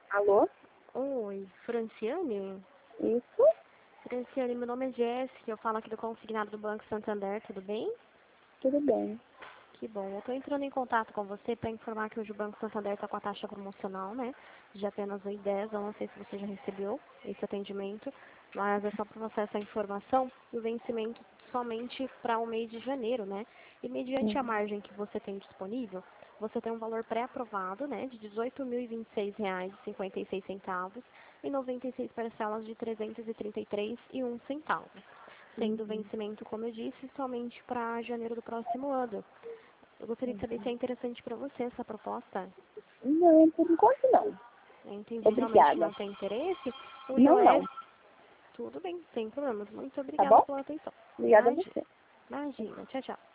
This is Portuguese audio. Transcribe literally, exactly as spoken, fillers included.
Alô? Oi, Franciane? Isso? Franciane, meu nome é Jéssica, eu falo aqui do consignado do Banco Santander, tudo bem? Tudo bem. Que bom, eu estou entrando em contato com você para informar que hoje o Banco Santander está com a taxa promocional, né? De apenas um e dez, eu não sei se você já recebeu esse atendimento, mas é só para você essa informação e o vencimento somente para o mês de janeiro, né? E mediante a Uhum. margem que você tem disponível, você tem um valor pré-aprovado, né, de dezoito mil e vinte e seis reais e cinquenta e seis centavos e noventa e seis parcelas de trezentos e trinta e três reais e um centavo, sendo o Uhum. vencimento, como eu disse, somente para janeiro do próximo ano. Eu gostaria de saber se é interessante para você essa proposta. Não, por enquanto não. Eu entendi realmente que Obrigada. não tem interesse. O Não, não. I O S, tudo bem, sem problemas. Muito Tá obrigada bom? pela atenção. Obrigada a Imagina, você. imagina. Tchau, tchau.